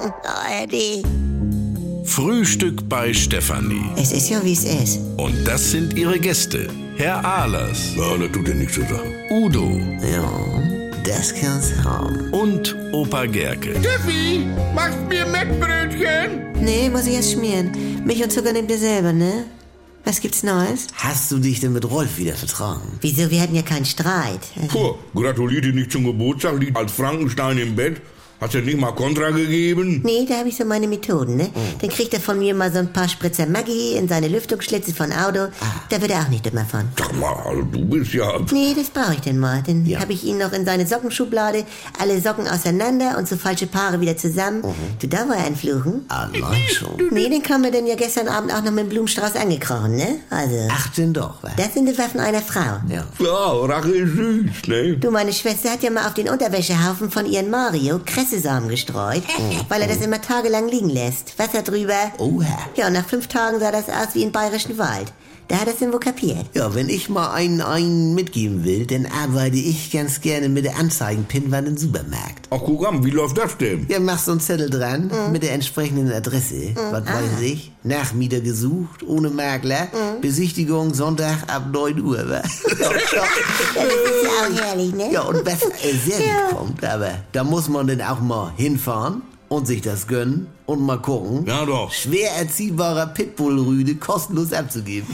ARD. Frühstück bei Stefanie. Es ist ja, wie es ist. Und das sind ihre Gäste. Herr Ahlers. Ja, das tut ja nichts zur Sache. Udo. Ja, das kann's haben. Und Opa Gerke. Steffi, machst mir Mettbrötchen? Nee, muss ich erst schmieren. Milch und Zucker nehmt ihr selber, ne? Was gibt's Neues? Hast du dich denn mit Rolf wieder vertragen? Wieso? Wir hatten ja keinen Streit. Puh, gratuliert dir nicht zum Geburtstag, liegt als Frankenstein im Bett. Hast du nicht mal Kontra gegeben? Nee, da habe ich so meine Methoden, ne? Dann kriegt er von mir mal so ein paar Spritzer Maggi in seine Lüftungsschlitze von Auto. Da wird er auch nicht immer von. Sag mal, also du bist ja... Nee, das brauche ich denn mal. Dann Ja. habe ich ihn noch in seine Sockenschublade, alle Socken auseinander und so falsche Paare wieder zusammen. Du, da war er ein Fluchen. Allein schon. Nee, den kam mir denn ja gestern Abend auch noch mit dem Blumenstrauß angekrochen, ne? Also, Ach denn doch, wa? das sind die Waffen einer Frau. Ja. Ja, Rache ist süß, ne? Du, meine Schwester hat ja mal auf den Unterwäschehaufen von ihren Mario Kressesamen gestreut, weil er das immer tagelang liegen lässt. Wasser drüber. Oha. Ja, und nach 5 Tagen sah das aus wie im bayerischen Wald. Da hat er es denn wohl kapiert. Ja, wenn ich mal einen mitgeben will, dann arbeite ich ganz gerne mit der Anzeigenpinnwand im Supermarkt. Ach, guck an, wie läuft das denn? Ja, machst so einen Zettel dran mit der entsprechenden Adresse. Was weiß ich? Nachmieter gesucht, ohne Makler. Besichtigung Sonntag ab 9 Uhr, wa? Ja, das ist ja auch herrlich, ne? Ja, und was selten kommt, aber da muss man dann auch mal hinfahren und sich das gönnen und mal gucken. Ja doch. Schwer erziehbarer Pitbull-Rüde kostenlos abzugeben.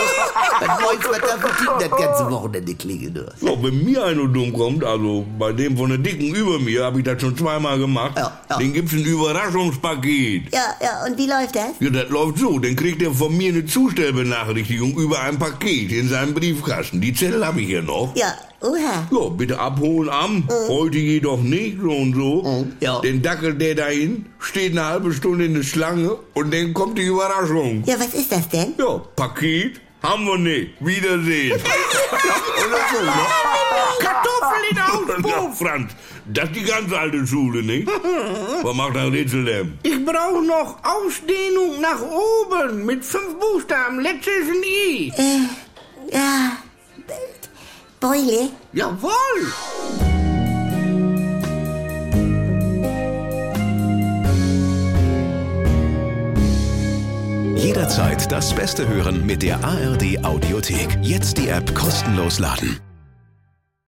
Was meinst du, was da für Typen das ganze Wochenende klingeln? Ja, wenn mir einer dumm kommt, also bei dem von der Dicken über mir, habe ich das schon zweimal gemacht. Ja. Den gibt's ein Überraschungspaket. Ja, und wie läuft das? Ja, das läuft so. Dann kriegt er von mir eine Zustellbenachrichtigung über ein Paket in seinem Briefkasten. Die Zettel habe ich ja noch. Ja, oha. Ja, bitte abholen heute jedoch nicht, so und so. Ja. Dann dackelt der dahin, steht eine halbe Stunde in der Schlange und dann kommt die Überraschung. Ja, was ist das denn? Ja, Paket haben wir nicht. Wiedersehen. Oder so, ne? Kartoffeln in Na, Auspuff. Franz, das ist die ganz alte Schule, nicht? Was macht ein Rätsel denn? Ich brauche noch Ausdehnung nach oben mit 5 Buchstaben. Letztes ist ein I. Ja, Beule? Jawohl. Jederzeit das Beste hören mit der ARD Audiothek. Jetzt die App kostenlos laden.